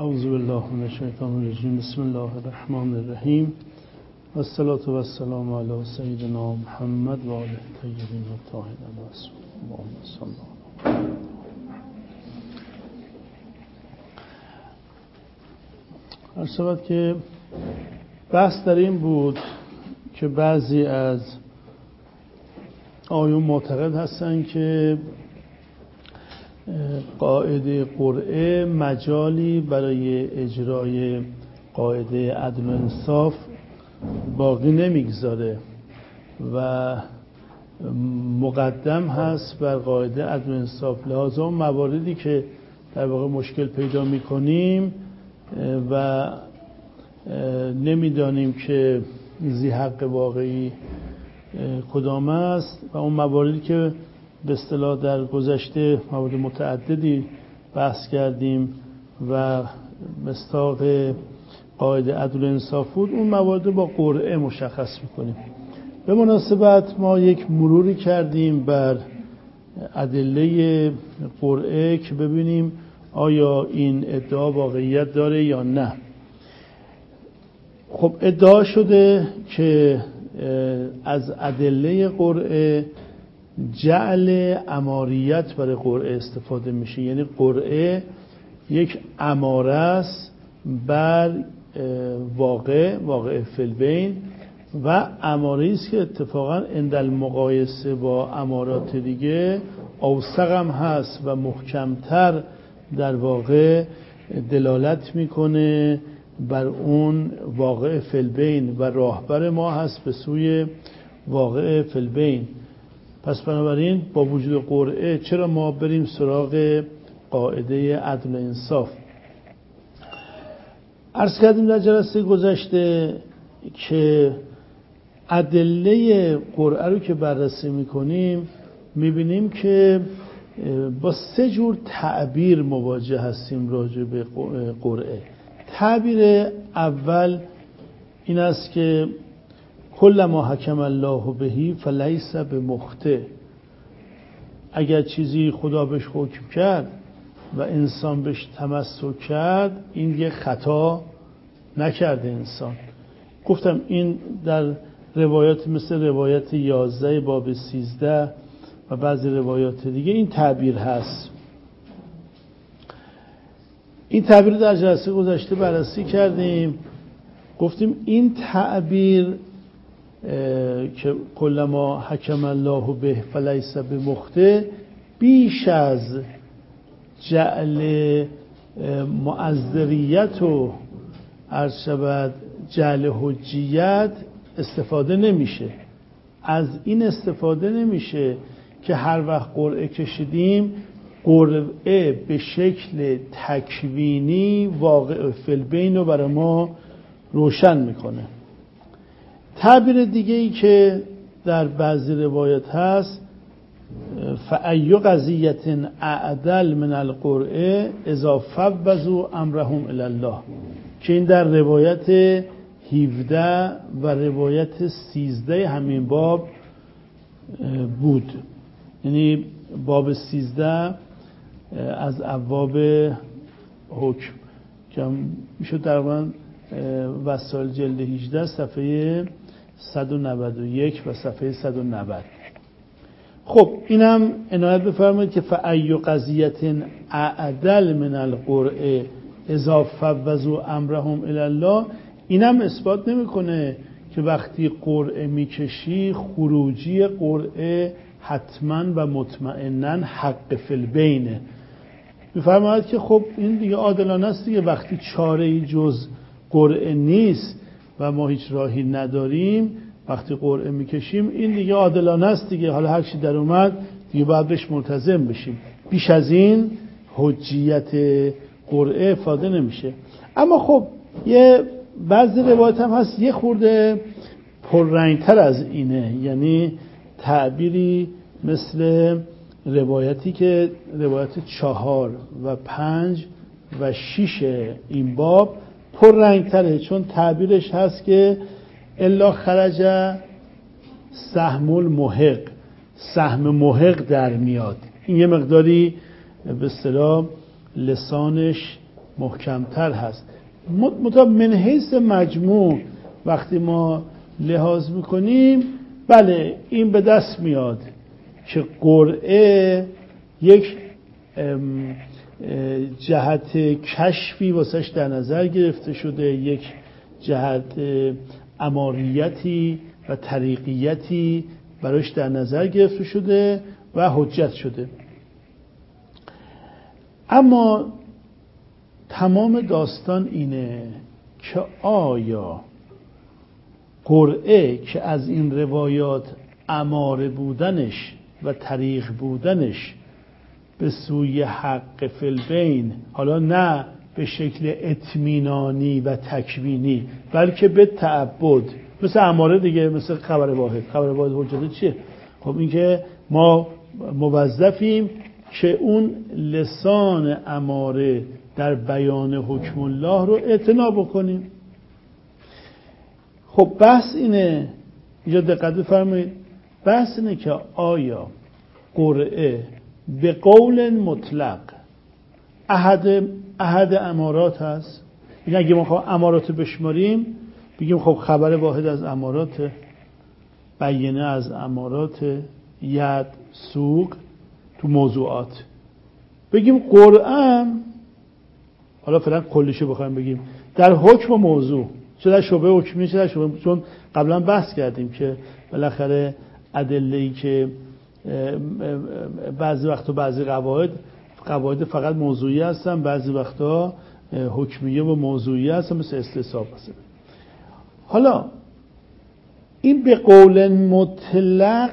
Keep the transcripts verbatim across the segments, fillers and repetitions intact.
اعوذ بالله من الشیطان الرجیم. بسم الله الرحمن الرحیم و الصلاة و السلام علی سیدنا محمد و آله الطیبین الطاهرین المعصومین. اللهم صل علی محمد. هر شود که بحث در این بود که بعضی از آیون معتقد هستند که قاعده قرعه مجالی برای اجرای قاعده عدل و انصاف باقی نمیگذاره و مقدم هست بر قاعده عدل و انصاف. لحاظا اون مواردی که در واقع مشکل پیدا میکنیم و نمیدانیم که ذی حق واقعی کدام است و اون مواردی که به اصطلاح در گذشته موارد متعددی بحث کردیم و مصداق قاعده عدل و انصاف بود، اون موارد با قرعه مشخص میکنیم. به مناسبت ما یک مروری کردیم بر ادله قرعه که ببینیم آیا این ادعا واقعیت داره یا نه. خب ادعا شده که از ادله قرعه جعل اماریت برای قرعه استفاده میشه، یعنی قرعه یک اماره است بر واقع واقع فی‌البین و اماره است که اتفاقا عند المقایسه با امارات دیگه اوثق هم هست و محکمتر در واقع دلالت میکنه بر اون واقع فی‌البین و راهبر ما هست به سوی واقع فی‌البین. پس بنابراین با وجود قرعه چرا ما بریم سراغ قاعده عدل و انصاف؟ عرض کردیم در جلسه گذشته که ادله قرعه رو که بررسی میکنیم میبینیم که با سه جور تعبیر مواجه هستیم راجع به قرعه. تعبیر اول این است که کل ما حکم الله بهی فلیس بمخطئ، اگر چیزی خدا بهش حکم کرد و انسان بهش تمسک کرد این یه خطا نکرده انسان. گفتم این در روایات مثل روایت یازده باب سیزده و بعضی روایات دیگه این تعبیر هست. این تعبیر در جلسه گذشته بررسی کردیم، گفتیم این تعبیر که کل ما حکم الله به فلیس بمخطئ بیش از جعل معذریت و عرض شود جعل حجیت استفاده نمیشه. از این استفاده نمیشه که هر وقت قرعه کشیدیم قرعه به شکل تکوینی واقع فی‌البین رو برای ما روشن میکنه. تعبیر دیگه ای که در بعضی روایت هست فأی قضیة اعدل من القرعه اذا فوضوا امرهم الی الله، که این در روایت هفده و روایت سیزده همین باب بود. یعنی باب سیزده از ابواب حکم که میشه در وسائل جلد هجده صفحه صد و نود و یک و صفحه صد و نود. خب اینم عنایت بفرمایید که فأی قضیة اعدل من القرعه اذا فوضوا امرهم الی الله، اینم اثبات نمیکنه که وقتی قرعه میکشی خروجی قرعه حتما و مطمئنا حق فی‌البینه. بفرمایید که خب این دیگه عادلانه است دیگه، وقتی چاره‌ای جز قرعه نیست و ما هیچ راهی نداریم وقتی قرعه میکشیم این دیگه عادلانه است دیگه، حالا هر چی در اومد دیگه باید بهش ملتزم بشیم. بیش از این حجیت قرعه افاده نمیشه. اما خب یه بعضی روایت هم هست یه خورده پررنگتر از اینه، یعنی تعبیری مثل روایتی که روایت چهار و پنج و شیش این باب پررنگتره، چون تعبیرش هست که الا خرج سهم المحق، سهم محق در میاد. این یه مقداری به اصطلاح لسانش محکمتر هست. مطابق من حیث مجموع وقتی ما لحاظ میکنیم، بله این به دست میاد که قرعه یک جهت کشفی واسش در نظر گرفته شده، یک جهت اماریتی و طریقیتی براش در نظر گرفته شده و حجت شده. اما تمام داستان اینه که آیا قرعه که از این روایات اماره بودنش و طریق بودنش به سوی حق فی البین، حالا نه به شکل اطمینانی و تکوینی بلکه به تعبد، مثل اماره دیگه، مثل خبر واحد. خبر واحد حجت چیه؟ خب این که ما موظفیم که اون لسان اماره در بیان حکم الله رو اعتنا بکنیم. خب بحث اینه، اینجا دقت بفرمایید، بحث اینه که آیا قرعه به قول مطلق احد احد امارات هست؟ این اگه ما خواهیم امارات بشماریم بگیم خب خبر واحد از امارات، بیانه از امارات، ید، سوق تو موضوعات. بگیم قرعه، حالا فعلا کلیشو بخوایم بگیم، در حکم و موضوع، چه در شعبه حکمی چه در شعبه، چون قبلا بحث کردیم که بالاخره ادله‌ای که بعضی وقتا بعضی قواعد قواعد فقط موضوعی هستن، بعضی وقتا حکمیه و موضوعی هستن، مثل استصحاب مثلا. حالا این به قول مطلق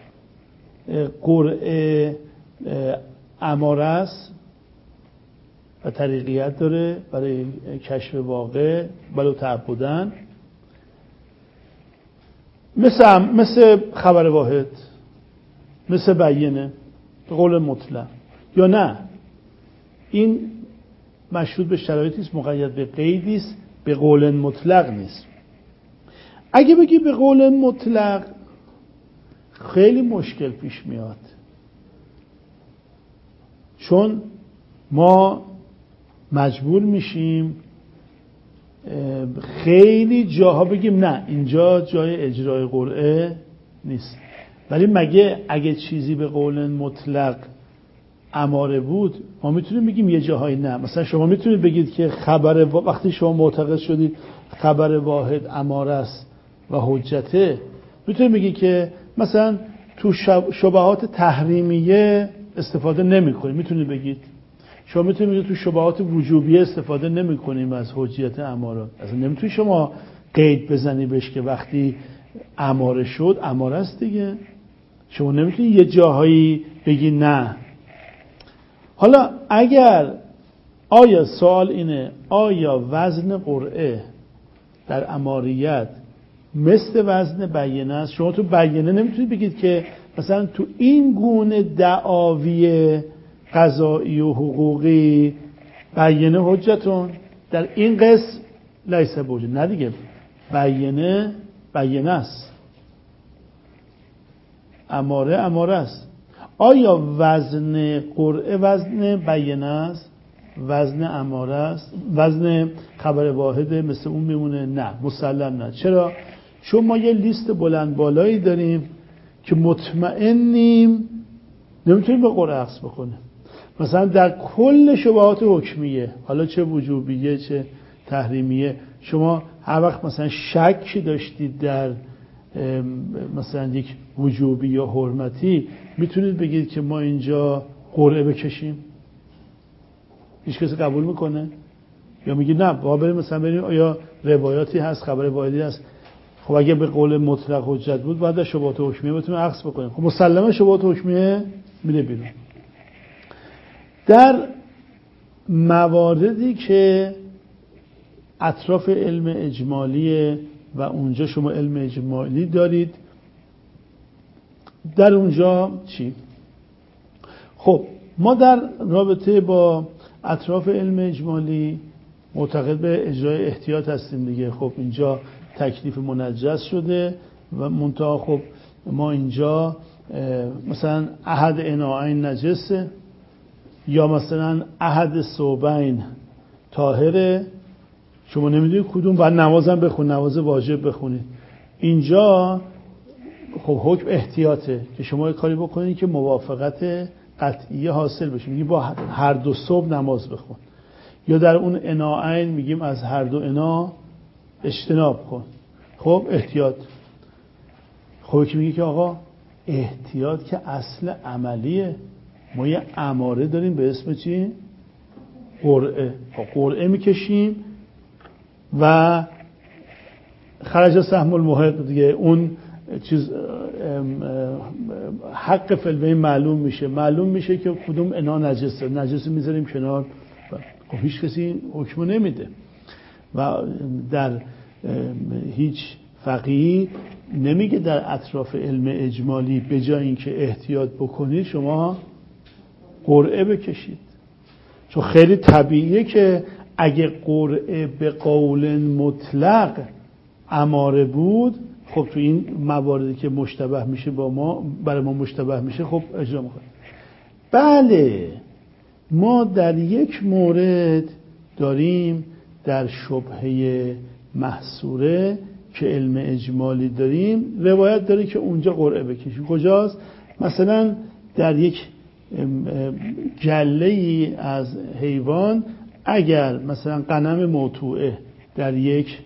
قرعه اماره است و طریقیت داره برای کشف واقع بلو تعبدن، مثل مثل خبر واحد، مثل بیانه به قول مطلق، یا نه این مشروط به شرایطی است، مقید به قیدی است، به قول مطلق نیست. اگه بگی به قول مطلق خیلی مشکل پیش میاد، چون ما مجبور میشیم خیلی جاها بگیم نه اینجا جای اجرای قرعه نیست. ولی مگه اگه چیزی به قول مطلق اماره بود ما میتونیم بگیم یه جاهای نه؟ مثلا شما میتونید بگید که خبر و... وقتی شما معتقد شدید خبر واحد اماره است و حجته، میتونید بگید که مثلا تو شب... شبهات تحریمیه استفاده نمی کنیم. میتونید بگید شما میتونید بگید تو شبهات وجوبیه استفاده نمی کنیم از حجیت امارات. اصلا نمیتونید شما قید بزنی بهش که وقتی اماره شد اماره است دیگه. شما نمیتونید یه جاهایی بگی نه. حالا اگر آیا سوال اینه آیا وزن قرعه در اماریت مثل وزن بیانه است؟ شما تو بیانه نمیتونید بگید که مثلا تو این گونه دعاوی قضایی و حقوقی بیانه حجتون، در این قسم لیس بوجه. نه دیگه، بیانه بیانه است، اماره اماره است. آیا وزن قرعه وزن بیانه است، وزن اماره است، وزن خبر واحده مثل اون میمونه؟ نه، مسلم نه. چرا؟ چون ما یه لیست بلند بالایی داریم که مطمئنیم نمیتونیم به قرعه عکس بکنه. مثلا در کل شبهات حکمیه، حالا چه وجوبیه چه تحریمیه، شما هر وقت مثلا شک داشتید در مثلا یک وجوبی یا حرمتی، میتونید بگید که ما اینجا قرعه بکشیم؟ هیچ کسی قبول میکنه؟ یا میگی نه با بریم مثلا بریم آیا روایاتی هست خبر واحدی هست؟ خب اگه به قول مطلق حجت بود باید در شبهات حکمیه بتونیم عکس بکنیم. خب مسلمه شبهات حکمیه میره بیرون. در مواردی که اطراف علم اجمالیه و اونجا شما علم اجمالی دارید، در اونجا چی؟ خب ما در رابطه با اطراف علم اجمالی معتقد به اجرای احتیاط هستیم دیگه. خب اینجا تکلیف منجز شده و منتها خب ما اینجا مثلا احد اناعین نجسه یا مثلا احد ثوبین طاهره، شما نمیدونید کدوم، بعد نمازم بخون، نماز واجب بخونید. اینجا خب حکم احتیاطه که شما کاری بکنید که موافقت قطعی حاصل بشه. میگیم با هر دو صبح نماز بخون، یا در اون اناعین میگیم از هر دو انا اجتناب کن. خب احتیاط. خب که میگه که آقا احتیاط که اصل عملیه. ما یه اماره داریم به اسم چی؟ قرعه. خب قرعه میکشیم و خرج سهم المحق دیگه، اون چیز حق فلوه معلوم میشه، معلوم میشه که کدوم انا نجسه، نجسه میذاریم کنار. خب هیچ کسی حکم نمیده و در هیچ فقیهی نمیگه در اطراف علم اجمالی به جای اینکه احتیاط بکنید شما قرعه بکشید، چون خیلی طبیعیه که اگه قرعه به قول مطلق اماره بود، خب تو این مواردی که مشتبه میشه با ما، برای ما مشتبه میشه، خب اجرا میکنه. بله ما در یک مورد داریم در شبهه محصوره که علم اجمالی داریم، روایت داره که اونجا قرعه بکشیم. کجاست؟ مثلا در یک گله‌ای از حیوان، اگر مثلا غنم موطوعه در یک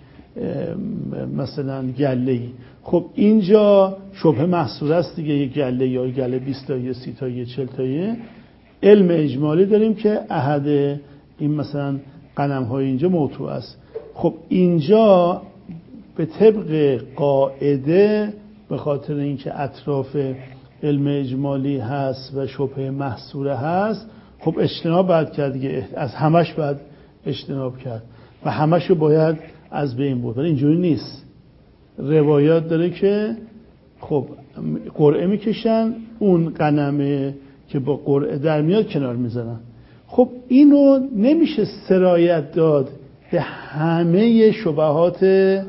مثلا گله‌ای، خب اینجا شبهه محصوره است دیگه، یک گله یا گله بیست تایی، سی تایی، چهل تایی، علم اجمالی داریم که احد این مثلا غنم های اینجا موطوع است. خب اینجا به طبق قاعده به خاطر اینکه اطراف علم اجمالی هست و شبهه محصوره هست، خب اجتناب باید کرد دیگه، از همش باید اجتناب کرد و همش رو باید از بین برد. ولی اینجوری نیست. روایات داره که خب قرعه میکشن، اون غنمه که با قرعه در میاد کنار میزنن. خب اینو نمیشه سرایت داد به همه شبهات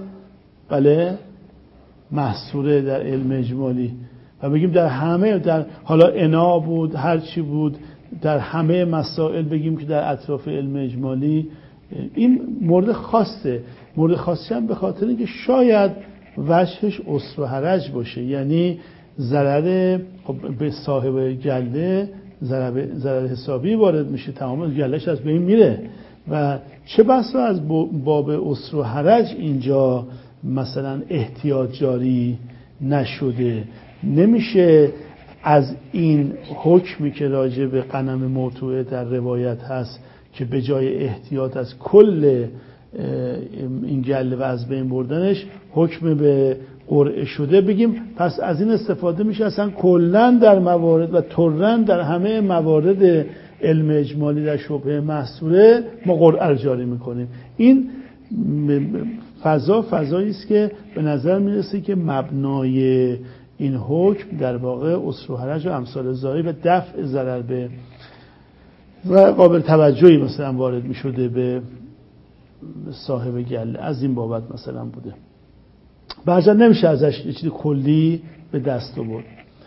بله محصوره در علم اجمالی و بگیم در همه، در حالا انا بود هر چی بود، در همه مسائل بگیم که در اطراف علم اجمالی. این مورد خاصه. مورد خاصی هم به خاطر اینکه شاید وجهش عسر و حرج باشه، یعنی ضرر به صاحب گله ضرر ضرر حسابی وارد میشه، تمام گلهش از بین میره و چه بسا از باب عسر و حرج اینجا مثلا احتیاط جاری نشده. نمیشه از این حکمی که راجع به غنم موطوعه در روایت هست که به جای احتیاط از کل این گله و از بین بردنش حکم به قرعه شده بگیم پس از این استفاده میشه اصلا کلن در موارد و طرن در همه موارد علم اجمالی در شبهه محصوره ما قرعه رو جاری میکنیم. این فضا فضایی است که به نظر میرسه که مبنای این حکم در واقع عسر و حرج و امثال ظاهری و دفع ضرر به و قابل توجهی مثلا وارد میشده به صاحب گله از این بابت مثلا بوده. بعضا نمیشه ازش یه چیز کلی به دست آورد.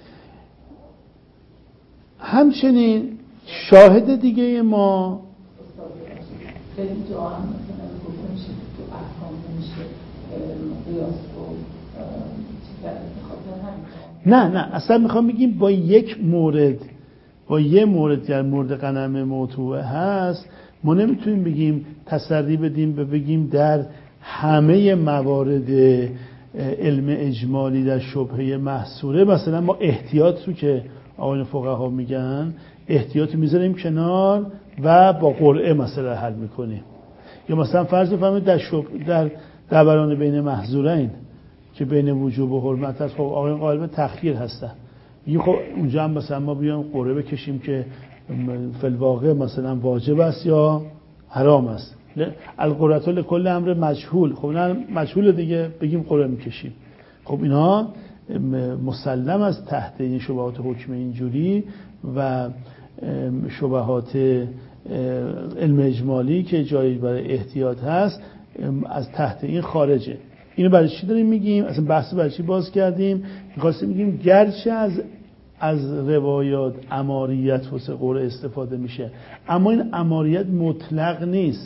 همچنین شاهد دیگه ما خیلی جا هم مثلا گفته میشه تو احکام نمیشه قیاس رو چی کرده بخاطر همین. نه نه اصلا میخوام بگیم با یک مورد، با یه مورد که مورد غنم موطوعه هست، ما نمیتونیم بگیم تسری بدیم به بگیم در همه موارد علم اجمالی در شبهه محصوره مثلا ما احتیاط رو که آقایان فقها میگن احتیاط میذاریم کنار و با قرعه مسئله حل میکنیم. یا مثلا فرض بفرمایید در شب در دوران بین محظورین که بین وجوب و حرمت هست، خب آقایان قائل به تخییر هستن، یه خب اونجا هم مثلا ما بیام قرعه بکشیم که فی الواقع مثلا واجب است یا حرام است. القرعه لکل امر مجهول، خب نه مجهول دیگه بگیم قرعه میکشیم. خب اینا مسلم از تحت این شبهات حکم اینجوری و شبهات علم اجمالی که جایی برای احتیاط هست از تحت این خارجه. اینو برای چی داریم میگیم؟ اصلا بحث برای چی باز کردیم؟ می‌خواستیم میگیم گرچه از از روایات اماریت واسه قرعه استفاده میشه، اما این اماریت مطلق نیست.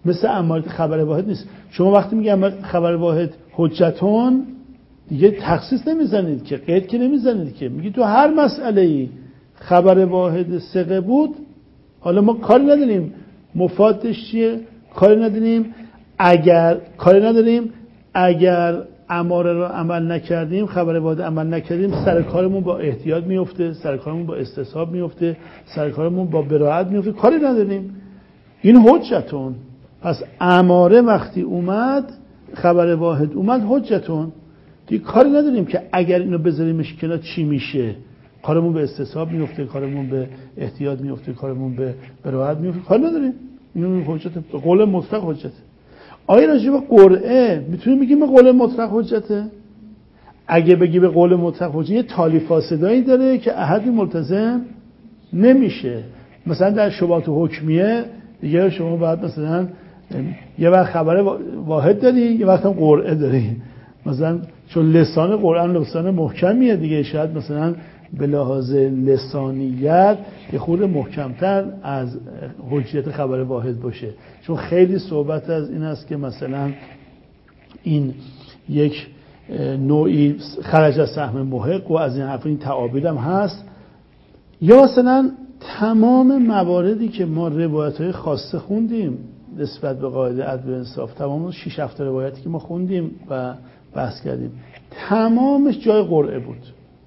مثل امارت خبر واحد نیست. شما وقتی میگم خبر واحد حجتون دیگه تخصیص نمیزنید که، قید که نمیزنید که، میگی تو هر مسئله ای خبر واحد ثقه بود، حالا ما کاری نداریم مفادش چیه، کاری نداریم اگر کاری نداریم اگر اماره رو عمل نکردیم، خبر واحد عمل نکردیم، سر کارمون با احتیاط میفته، سر کارمون با استصحاب میفته، سر کارمون با براءت میفته، کاری نداریم. این حجتون. پس اماره وقتی اومد، خبر واحد اومد، حجتون. دیگه کاری نداریم که اگر اینو بذاریمش کنار چی میشه. کارمون به استصحاب میفته، کارمون به احتیاط میفته، کارمون به براءت میفته، کاری نداریم. این حجت به قول مطلق حجته. آیا راجع به قرعه میتونیم بگیم به قول مطلق حجته؟ اگه بگی به قول مطلق حجته، یه تالی فاسدایی داره که احدی ملتزم نمیشه. مثلا در شبهات حکمیه دیگه شما باید مثلا یه وقت خبر واحد داری، یه وقت هم قرعه داری. مثلا چون لسان قرآن لسان محکمیه دیگه، شاید مثلا به لحاظ لسانیت یه خورده محکمتر از حجیت خبر واحد باشه، چون خیلی صحبت از این است که مثلا این یک نوعی خرج از سهم محق و از این حرف، این تعابیر هم هست. یا مثلا تمام مواردی که ما روایت‌های خاصه خوندیم نسبت به قاعده عدل و انصاف، تمام شش هفت روایتی که ما خوندیم و بحث کردیم، تمامش جای قرعه بود،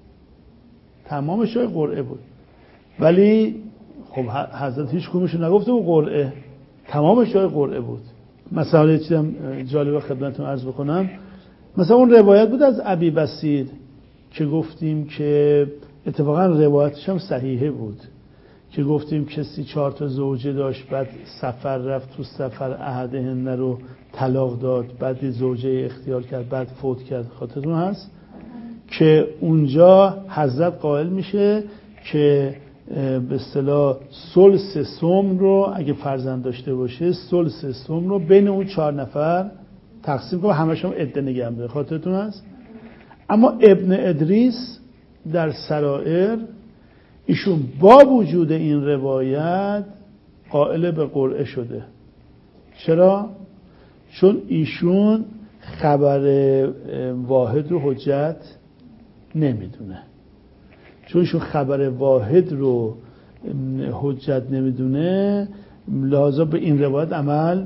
تمامش جای قرعه بود. ولی خب حضرت هیچ کدومش نگفته بود قرعه، تمامش جای قرعه بود. مثلا یه چیزم جالب خدمتتون عرض بکنم، مثلا اون روایت بود از ابی بسید که گفتیم که اتفاقا روایتش هم صحیحه بود، که گفتیم کسی چهار تا زوجه داشت، بعد سفر رفت، تو سفر احدهن رو طلاق داد، بعد زوجه اختیار کرد، بعد فوت کرد. خاطرتون هست که اونجا حضرت قائل میشه که به اصطلاح ثلث سم رو اگه فرزند داشته باشه، ثلث سم رو بین اون چهار نفر تقسیم کنه، همش هم عده نگه داره. خاطرتون هست. اما ابن ادریس در سرائر ایشون با وجود این روایت قائل به قرعه شده. چرا؟ چون ایشون خبر واحد رو حجت نمیدونه. چون ایشون خبر واحد رو حجت نمیدونه، لازم به این روایت عمل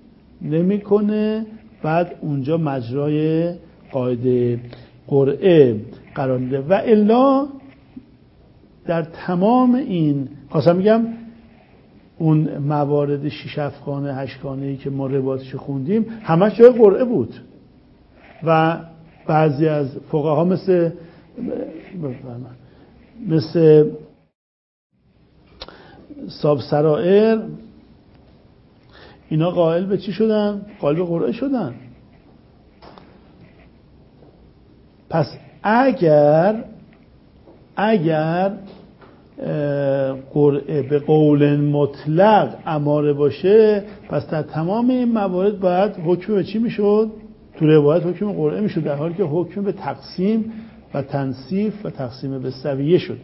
نمیکنه. بعد اونجا مجرای قاعده قرعه قرار میده. و الا در تمام این خواستم میگم اون موارد شش افغانه هشتگانه‌ای که ما روایتش خوندیم همش جای قرعه بود. و بعضی از فقها مثل مثل صاحب سرائر اینا قائل به چی شدن؟ قائل به قرعه شدن. پس اگر اگر قرعه به قول مطلق اماره باشه، پس در تمام این موارد باید حکم به چی میشد؟ تو روایت حکم قرعه میشد، در حالی که حکم به تقسیم و تنصیف و تقسیم به سویه شد.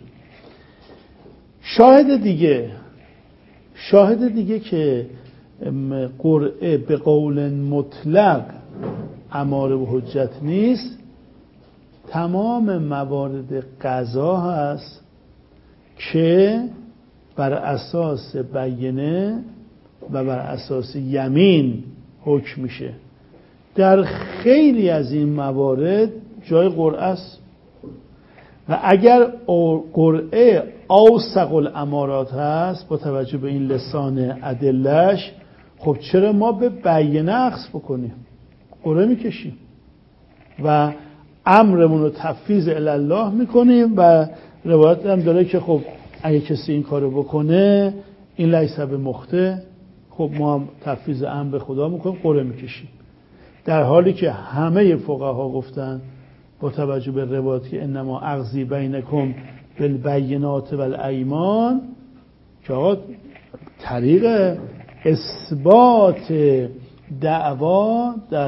شاهد دیگه شاهد دیگه که قرعه به قول مطلق اماره و حجت نیست، تمام موارد قضا هست که بر اساس بینه و بر اساس یمین حکم میشه. در خیلی از این موارد جای قرعه است. و اگر قرعه اوثق الامارات هست با توجه به این لسان ادلش، خب چرا ما به بینه اخذ بکنیم؟ قرعه میکشیم و امرمون رو تفویض الی الله میکنیم. و روایت هم داره که خب اگه کسی این کارو بکنه این لیس بمخطئ، خب ما هم تفویض امر به خدا میکنیم، قرعه میکشیم. در حالی که همه فقها گفتن با توجه به روایت که انما اقضی بینکم بالبینات والایمان، که آقا طریق اثبات دعوا در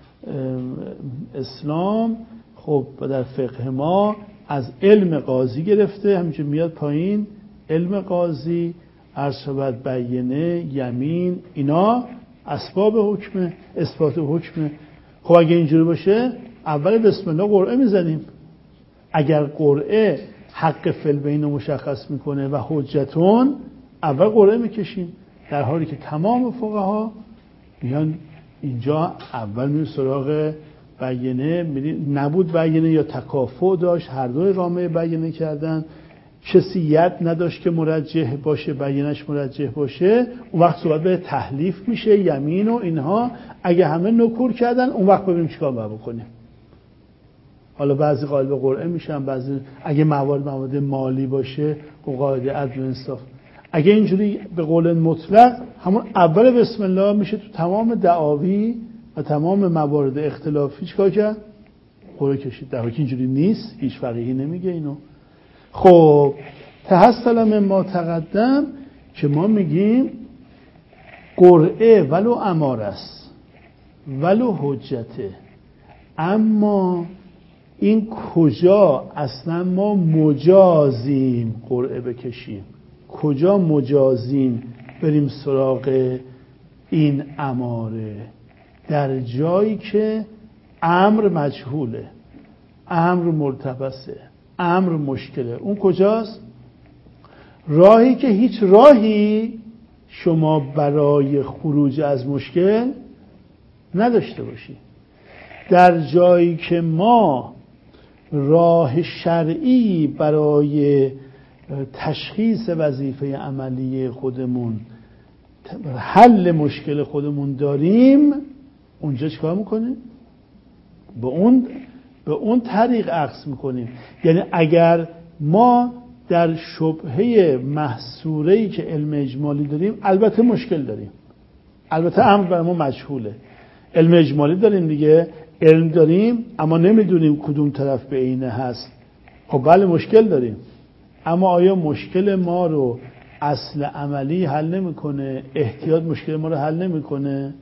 اسلام خب و در فقه ما از علم قاضی گرفته، همینجور میاد پایین علم قاضی، عرض شود بینه، یمین، اینا اسباب حکم، اثبات حکم. خب اگه اینجوری باشه اول بسم الله قرعه میزنیم. اگر قرعه حق فی البین مشخص میکنه و حجتون، اول قرعه میکشیم، در حالی که تمام فقها میان اینجا اول میریم سراغ بیانه. نبود بیانه یا تکافؤ داشت، هر دو اقامه بیانه کردن، کسی ید نداشت که مرجح باشه، بیانش مرجح باشه، اون وقت صحبت به تحلیف میشه، یمین و اینها. اگه همه نکور کردن اون وقت ببینیم چیکار باید بکنیم. حالا بعضی قائل به قرعه میشن، بعضی اگه موارد موارد مالی باشه و قاعده عدل و انصاف. اگه اینجوری به قول مطلق همون اول بسم الله میشه تو تمام دعاوی و تمام موارد اختلافی چیکار کرد؟ قرعه کشید. در حالی که اینجوری نیست، هیچ فقیهی نمیگه اینو. خب تحصل من ما تقدم که ما میگیم قرعه ولو اماره است ولو حجته، اما این کجا اصلا ما مجازیم قرعه بکشیم، کجا مجازیم بریم سراغ این اماره؟ در جایی که امر مجهوله، امر ملتبسه، امر مشکله. اون کجاست؟ راهی که هیچ راهی شما برای خروج از مشکل نداشته باشی. در جایی که ما راه شرعی برای تشخیص وظیفه عملی خودمون، حل مشکل خودمون داریم، اونجا چیکار میکنیم؟ به اون به اون طریق اخذ میکنیم. یعنی اگر ما در شبهه محصوره‌ای که علم اجمالی داریم، البته مشکل داریم، البته امر برای ما مجهوله، علم اجمالی داریم دیگه، علم داریم اما نمیدونیم کدوم طرف به عینه هست. خب بله مشکل داریم، اما آیا مشکل ما رو اصل عملی حل نمیکنه؟ احتیاط مشکل ما رو حل نمیکنه؟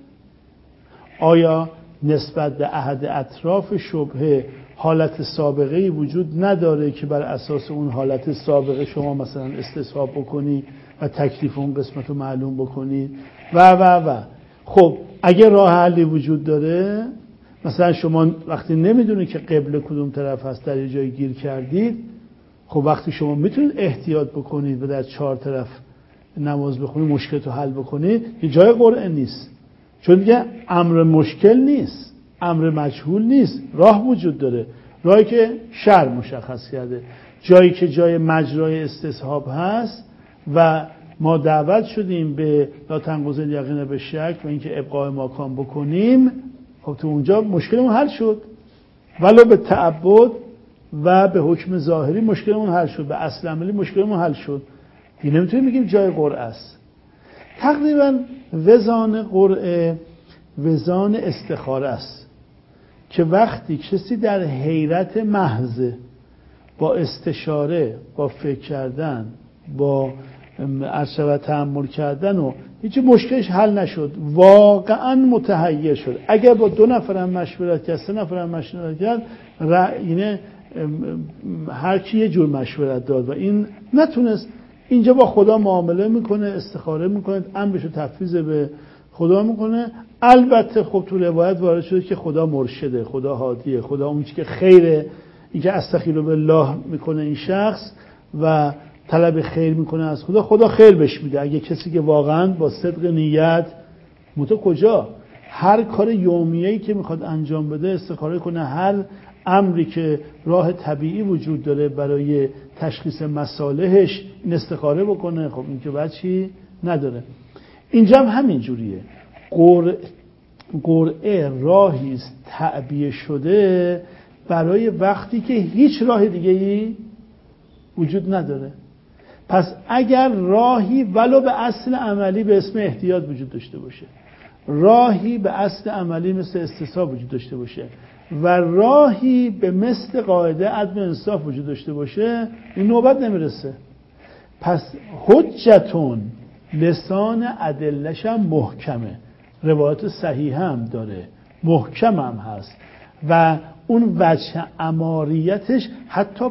آیا نسبت به احد اطراف شبهه حالت سابقه‌ای وجود نداره که بر اساس اون حالت سابقه شما مثلا استصحاب بکنی و تکلیف اون قسمت رو معلوم بکنی و و و خب اگه راه حلی وجود داره، مثلا شما وقتی نمیدونید که قبله کدوم طرف هست، در یه جای گیر کردید، خب وقتی شما میتونید احتیاط بکنید و در چهار طرف نماز بخونید، مشکل رو حل بکنید، یه جای قرعه نیست، چون دیگه امر مشکل نیست، امر مجهول نیست، راه وجود داره، راهی که شرع مشخص کرده، جایی که جای مجرای استصحاب هست و ما دعوت شدیم به لا تنقض الیقین به شک و اینکه ابقاء ماکان بکنیم. خب تو اونجا مشکلمون حل شد، ولو به تعبد و به حکم ظاهری مشکلمون حل شد، به اصل عملی مشکلمون حل شد. دیگه نمیتونیم بگیم جای قرعه است. تقریبا وزان قرعه وزان استخاره است که وقتی کسی در حیرت محض با استشاره، با فکر کردن، با عرض و تأمل کردن و هیچ مشکلش حل نشد، واقعا متحیر شد، اگر با دو نفر هم مشورت کرد، سه نفر هم مشورت کرد، اینه هر کی یه جور مشورت داد و این نتونست، اینجا با خدا معامله میکنه، استخاره میکنه، امرشو تفویض به خدا میکنه. البته خب تو روایت وارد شده که خدا مرشده، خدا هادیه، خدا اون چیزی که خیره، اینکه استخیرو بالله میکنه این شخص و طلب خیر میکنه از خدا، خدا خیر بهش میده. اگه کسی که واقعا با صدق نیت متو کجا هر کار یومیه‌ای که میخواد انجام بده استخاره کنه، هر امری که راه طبیعی وجود داره برای تشخیص مصالحش این استخاره بکنه، خب این که بچی نداره. اینجا هم همین جوریه. قرعه راهی است تعبیه شده برای وقتی که هیچ راه دیگه‌ای وجود نداره. پس اگر راهی ولو به اصل عملی به اسم احتیاط وجود داشته باشه، راهی به اصل عملی مثل استصحاب وجود داشته باشه و راهی به مثل قاعده عدل و انصاف وجود داشته باشه، این نوبت نمیرسه. پس حجتون لسان ادلش هم محکمه، روایات صحیح هم داره، محکم هم هست و اون وجه اماریتش حتی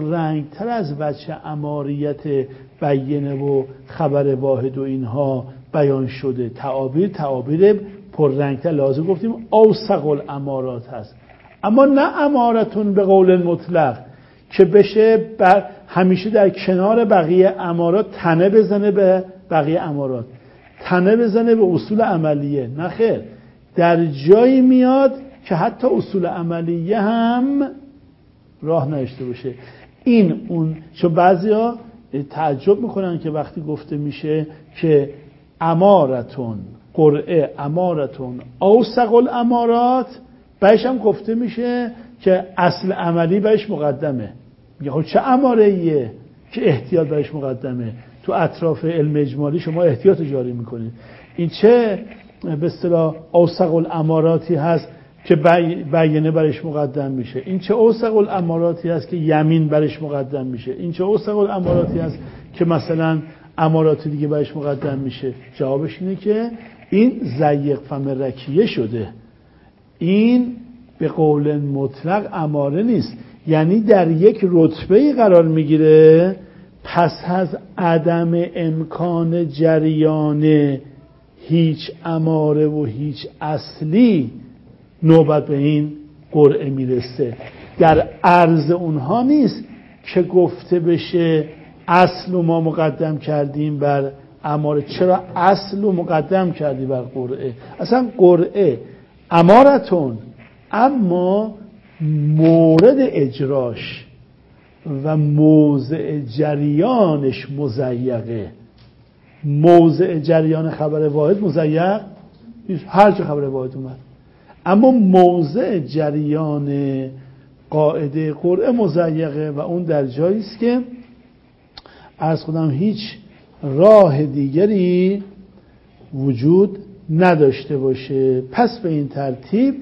پررنگتر از وجه اماریت بیینه و خبر واحد و اینها بیان شده. تعابیر تعابیر پررنگتر، لازم گفتیم اوثق الامارات هست، اما نه امارتون به قول مطلق که بشه بر همیشه در کنار بقیه امارات تنه بزنه به بقیه امارات، تنه بزنه به اصول عملیه. نه خیر، در جایی میاد که حتی اصول عملیه هم راه نداشته باشه. این اون چون بعضیا تعجب میکنن که وقتی گفته میشه که امارتون قرعه امارتون اوثق الامارات، بهش هم گفته میشه که اصل عملی بهش مقدمه. میگه خب چه اماره‌ایه که احتیاط بهش مقدمه؟ تو اطراف علم اجمالی شما احتیاط جاری میکنید. این چه به اصطلاح اوثق الاماراتی هست که بیانه برش مقدم میشه؟ این چه اوثق الاماراتی هست که یمین برش مقدم میشه؟ این چه اوثق الاماراتی هست که مثلا امارات دیگه برش مقدم میشه؟ جوابش اینه که این ضیق فم رکیه شده. این به قول مطلق اماره نیست، یعنی در یک رتبه قرار میگیره پس از عدم امکان جریان هیچ اماره و هیچ اصلی نوبت به این قرعه میرسه. در عرض اونها نیست که گفته بشه اصل رو ما مقدم کردیم بر اماره. چرا اصل رو مقدم کردی بر قرعه؟ اصلا قرعه امارتون، اما مورد اجراش و موضع جریانش مضیقه. موضع جریان خبر واحد مضیق نیست، هر جا خبر واحد اومد، اما موضع جریان قاعده قرعه مضیقه و اون در جایی است که از خودم هیچ راه دیگری وجود نداشته باشه. پس به این ترتیب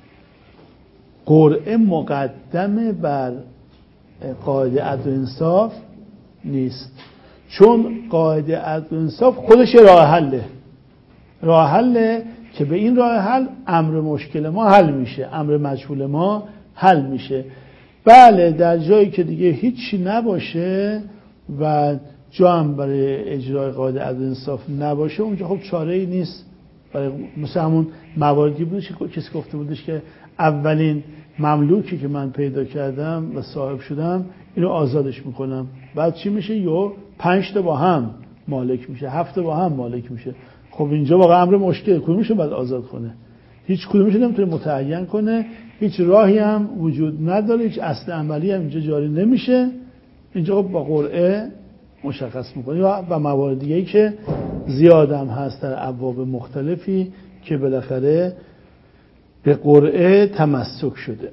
قرعه مقدمه بر قاعده عدل و انصاف نیست، چون قاعده عدل و انصاف خودش راه حله. راه حله که به این راه حل امر مشکل ما حل میشه، امر مجهول ما حل میشه. بله در جایی که دیگه هیچی نباشه و جا هم برای اجرای قاعده عدل و انصاف نباشه، اونجا خب چاره ای نیست. برای مثل همون مواردی بودش که کسی گفته بودش که اولین مملوکی که من پیدا کردم و صاحب شدم اینو آزادش میکنم، بعد چی میشه؟ یو پنج تا با هم مالک میشه، هفت تا با هم مالک میشه. خب اینجا واقعا امر مشکل، کدومشو باید آزاد کنه؟ هیچ کدومشو نمیتونه متعین کنه، هیچ راهی هم وجود نداره، هیچ اصل عملی هم اینجا جاری نمیشه. اینجا خب با قرعه مشخص میکنی و موارد دیگه‌ای که زیاد هم هست در ابواب مختلفی که بالاخره به قرعه تمسک شده.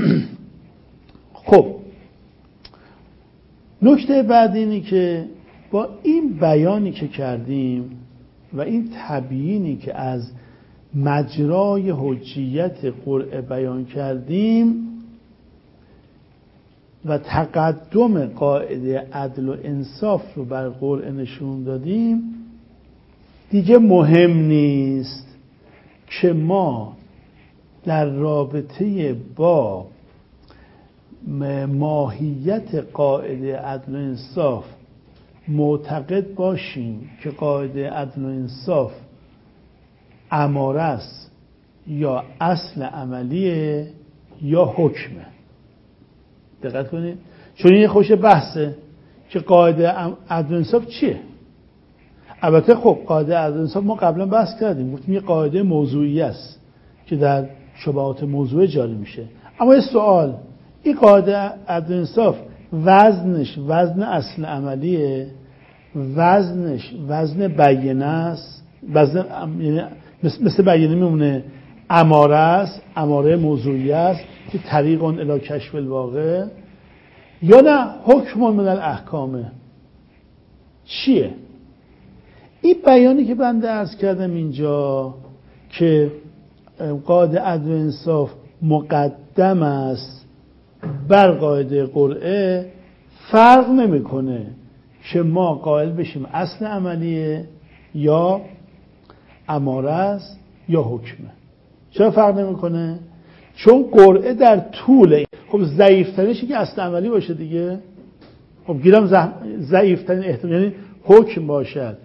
خب نکته بعد اینی که با این بیانی که کردیم و این تبیینی که از مجرای حجیت قرعه بیان کردیم و تقدم قاعده عدل و انصاف رو بر قرعه نشون دادیم، دیگه مهم نیست که ما در رابطه با ماهیت قاعده عدل و انصاف معتقد باشیم که قاعده عدل و انصاف اماره است یا اصل عملیه یا حکمه. دقت کنید، چون این خوش بحثه که قاعده عدل و انصاف چیه. البته خب قاعده عدل و انصاف ما قبلا بحث کردیم، گفتیم یه قاعده موضوعی است که در شبهات موضوع جاری میشه. اما یه سوال، این قاعده عدل و انصاف وزنش وزن اصل عملیه، وزنش وزن بیانه است، وزن مثل بیانه میمونه اماره است، اماره موضوعی است که طریق الی کشف الواقع، یا نه حکم من الاحکامه؟ چیه این بیانی که بنده عرض کردم اینجا که قاعده عدل و انصاف مقدم است بر قاعده قرعه؟ فرق نمیکنه که ما قائل بشیم اصل عملیه یا اماره است یا حکمه. چرا فرق نمیکنه؟ چون قرعه در طول، خب ضعیفترینش که اصل عملی باشه دیگه، خب گیرم ضعیفترین احتمال یعنی حکم باشد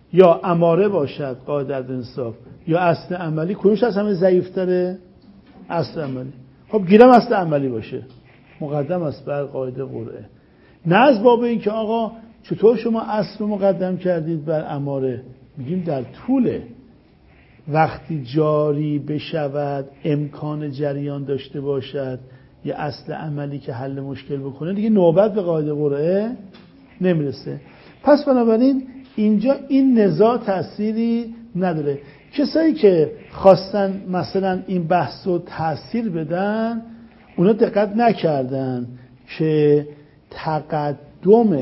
یا اماره باشد قاعده عدل انصاف یا اصل عملی، کدومش از همه ضعیف‌تره؟ اصل عملی. خب گیرم اصل عملی باشه، مقدم است بر قاعده قرعه. نه از باب این که آقا چطور شما اصل رو مقدم کردید بر اماره. میگیم در طول وقتی جاری بشود امکان جریان داشته باشد یه اصل عملی که حل مشکل بکنه، دیگه نوبت به قاعده قرعه نمیرسه. پس بنابراین اینجا این نزاع تأثیری نداره. کسایی که خواستن مثلا این بحث رو تأثیر بدن، اونا دقت نکردن که تقدم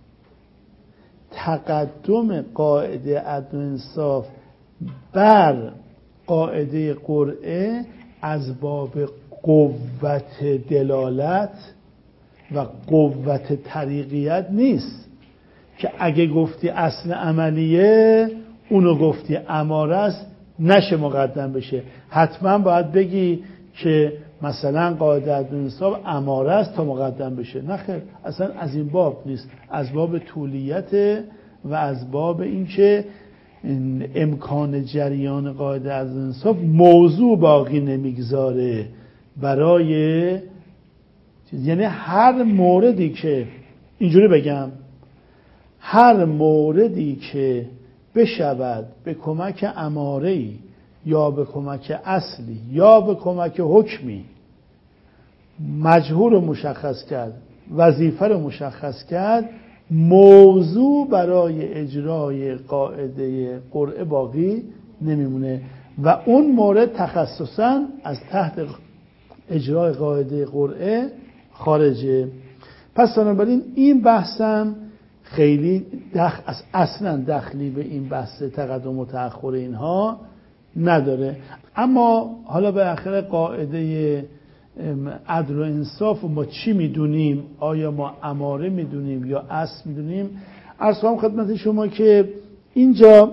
تقدم قاعده عدل و انصاف بر قاعده قرعه از باب قوت دلالت و قوت طریقیت نیست که اگه گفتی اصل عملیه اونو گفتی اماره است نشه مقدم بشه. حتما باید بگی که مثلا قاعده عدل و انصاف اماره است تا مقدم بشه. نه خیر، اصلا از این باب نیست، از باب طولیت و از باب این که امکان جریان قاعده عدل و انصاف موضوع باقی نمیگذاره برای، یعنی هر موردی که اینجوری بگم، هر موردی که بشود به کمک اماره‌ای یا به کمک اصلی یا به کمک حکمی مجهول رو مشخص کرد، وظیفه رو مشخص کرد، موضوع برای اجرای قاعده قرعه باقی نمیمونه و اون مورد تخصصاً از تحت اجرای قاعده قرعه خارجه. پس بنابراین این بحثم خیلی دخ... اصلا دخلی به این بحث تقدم و تأخر اینها نداره. اما حالا به آخر قاعده عدل و انصاف ما چی میدونیم؟ آیا ما اماره میدونیم یا اصل میدونیم؟ عرض کنم خدمت شما که اینجا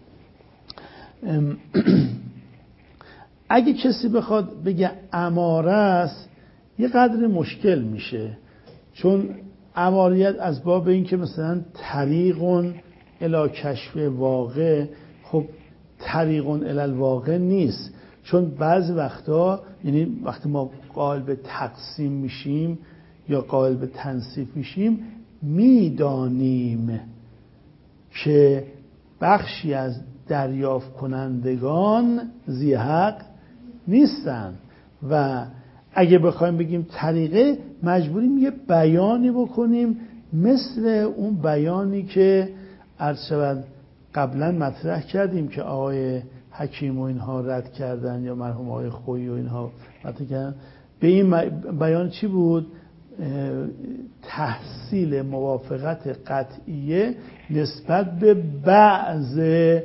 اگه کسی بخواد بگه اماره است یه قدر مشکل میشه، چون اماریت از باب این که مثلا طریقون الی کشف واقع، خب طریقون الی الواقع نیست، چون بعضی وقتا، یعنی وقتی ما قائل به تقسیم میشیم یا قائل به تنصیف میشیم، میدانیم که بخشی از دریافت کنندگان ذی حق نیستن و اگه بخوایم بگیم طریقه، مجبوریم یه بیانی بکنیم مثل اون بیانی که عرض شود قبلا مطرح کردیم که آقای حکیم و اینها رد کردن یا مرحوم آقای خویی و اینها مطرح کردن. به این بیان چی بود؟ تحصیل موافقت قطعیه نسبت به بعض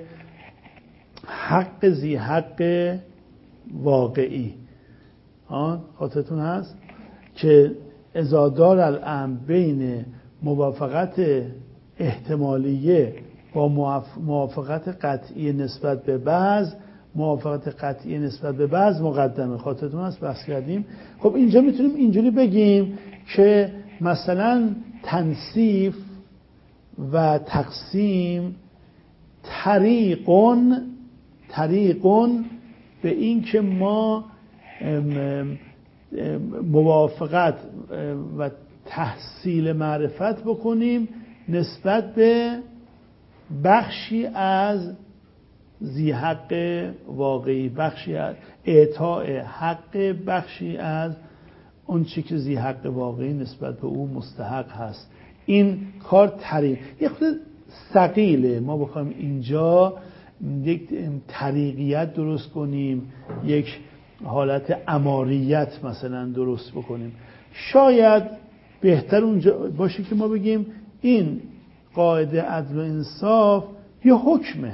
حق ذی حق واقعی. آن خاطرتون هست که اذا دار الامر بین موافقت احتمالیه با موافقت قطعی نسبت به بعض، موافقت قطعی نسبت به بعض مقدمه. خاطرتون هست بحث کردیم. خب اینجا میتونیم اینجوری بگیم که مثلا تنصیف و تقسیم طریقون طریقون به این که ما موافقت و تحصیل معرفت بکنیم نسبت به بخشی از ذی حق واقعی، بخشی از اعطاء حق بخشی از اون چی که ذی حق واقعی نسبت به او مستحق هست. این کار طریق یه خود ثقیله. ما بخوایم اینجا یک طریقیت درست کنیم، یک حالت اماریت مثلا درست بکنیم، شاید بهتر اونجا باشه که ما بگیم این قاعده عدل و انصاف یه حکمه،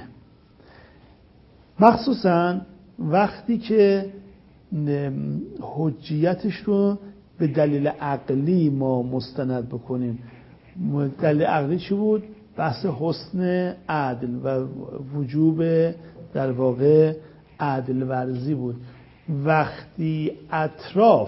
مخصوصا وقتی که حجیتش رو به دلیل عقلی ما مستند بکنیم. دلیل عقلی چی بود؟ بحث حسن عدل و وجوب در واقع عدل ورزی بود. وقتی اطراف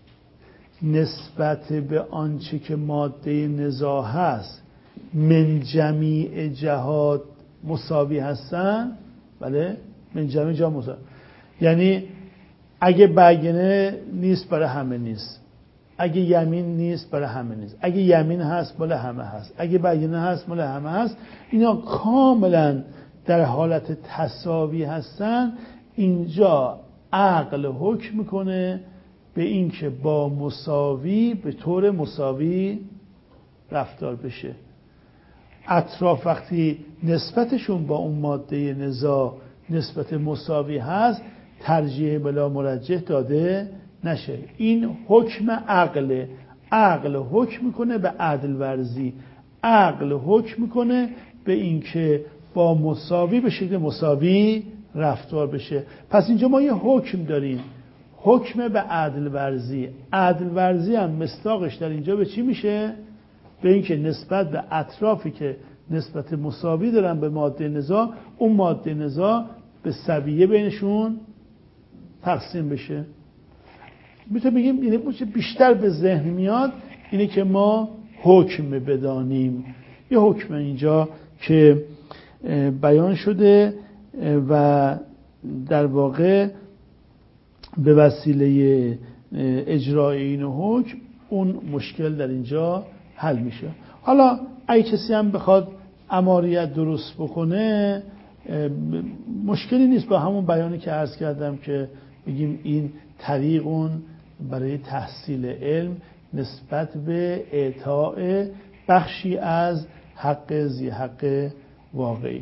نسبت به آنچه که ماده نزاع هست من جمیع جهات مساوی هستن، بله من جمع جا مساوی، یعنی اگه بیانه نیست برای همه نیست، اگه یمین نیست برای همه نیست، اگه یمین هست مال همه هست، اگه بیانه هست مال همه هست، اینا کاملا در حالت تساوی هستن. اینجا عقل حکم میکنه به این که با مساوی به طور مساوی رفتار بشه. اطراف وقتی نسبتشون با اون ماده نزاع نسبت مساوی هست، ترجیح بلا مرجح داده نشه. این حکم عقل. عقل حکم میکنه به عدل ورزی، عقل حکم میکنه به این که با مساوی به شکل مساوی رفتار بشه. پس اینجا ما یه حکم داریم، حکم به عدل ورزی. عدل ورزی هم مصداقش در اینجا به چی میشه؟ به این که نسبت به اطرافی که نسبت مساوی دارن به ماده نزاع، اون ماده نزاع به سویه بینشون تقسیم بشه. میتونیم بگیم اینه بیشتر به ذهن میاد اینه که ما حکم بدانیم. یه حکم اینجا که بیان شده و در واقع به وسیله اجرای این حکم اون مشکل در اینجا حل میشه. حالا اگه کسی هم بخواد اماریت درست بکنه مشکلی نیست، با همون بیانی که عرض کردم که بگیم این طریق اون برای تحصیل علم نسبت به اعطاء بخشی از حق ذی حق واقعی.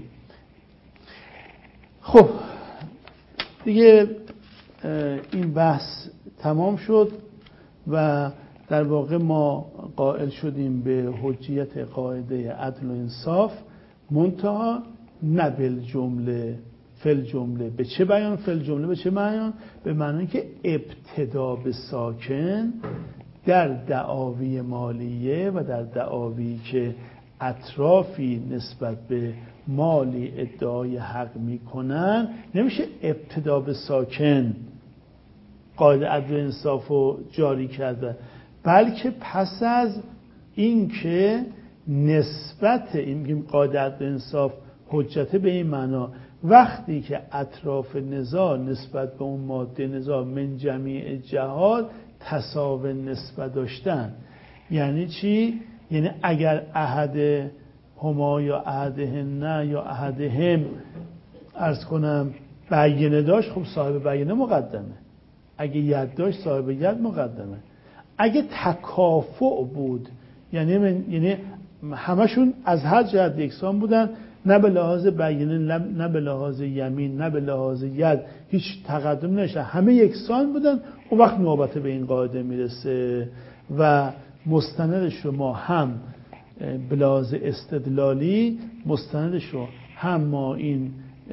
خب دیگه این بحث تمام شد و در واقع ما قائل شدیم به حجیت قاعده عدل و انصاف، منتها نه بالجمله فل جمله. به چه بیان فل جمله؟ به چه بیان؟ به معنی که ابتدا به ساکن در دعاوی مالیه و در دعاوی که اطرافی نسبت به مالی ادعای حق میکنن نمیشه ابتدا به ساکن قاعده عدل و انصاف رو جاری کرده، بلکه پس از این که نسبت این میگیم قاعده عدل و انصاف حجت به این معنا وقتی که اطراف نزاع نسبت به اون ماده نزاع من جمیع جهات تساوی نسبت داشتن. یعنی چی؟ یعنی اگر احد هما یا احدهن یا احدهم عرض کنم بیانه داشت، خب صاحب بیانه مقدمه. اگه ید داشت صاحب ید مقدمه. اگه تکافؤ بود یعنی من یعنی همشون از هر جهت یکسان بودن، نه به لحاظ بیانه نه به لحاظ یمین نه به لحاظ ید هیچ تقدم نشه، همه یکسان بودن، اون وقت نوبت به این قاعده میرسه و مستندش رو ما هم به لحاظ استدلالی مستندش رو هم ما این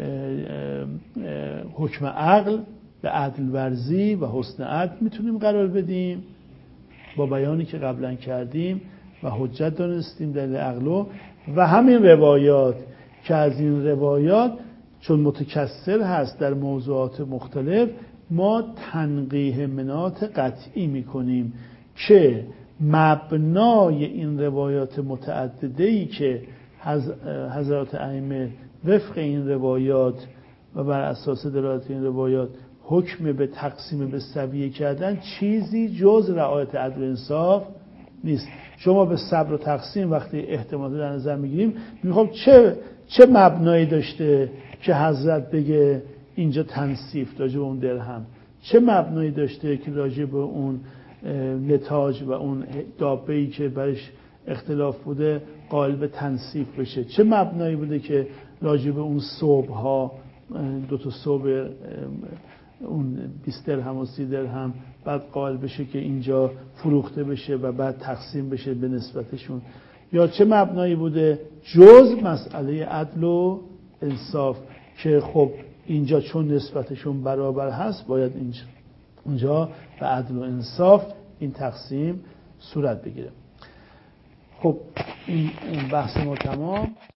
حکم عقل به عدل ورزی و حسن عدل میتونیم قرار بدیم با بیانی که قبلا کردیم و حجت دانستیم دلیل عقلو، و همین روایات که از این روایات چون متکثر هست در موضوعات مختلف ما تنقیح منات قطعی میکنیم که مبنای این روایات متعدده‌ای که حضرات ائمه وفق این روایات و بر اساس دلالت این روایات حکم به تقسیم به سویه کردن چیزی جز رعایت عدل و انصاف نیست. شما به صبر و تقسیم وقتی احتمال در نظر میگیریم میخوام چه چه مبنایی داشته که حضرت بگه اینجا تنصیف راجع به اون درهم، چه مبنایی داشته که راجع به اون نتاج و اون دابه‌ای که برش اختلاف بوده قائل به تنصیف بشه، چه مبنایی بوده که راجع به اون صبح‌ها دو تا صبح اون بیست درهم و سی درهم بعد قائل بشه که اینجا فروخته بشه و بعد تقسیم بشه به نسبتشون، یا چه مبنایی بوده جز مسئله عدل و انصاف که خب اینجا چون نسبتشون برابر هست باید اینجا اونجا به عدل و انصاف این تقسیم صورت بگیره. خب این بحث ما تمام.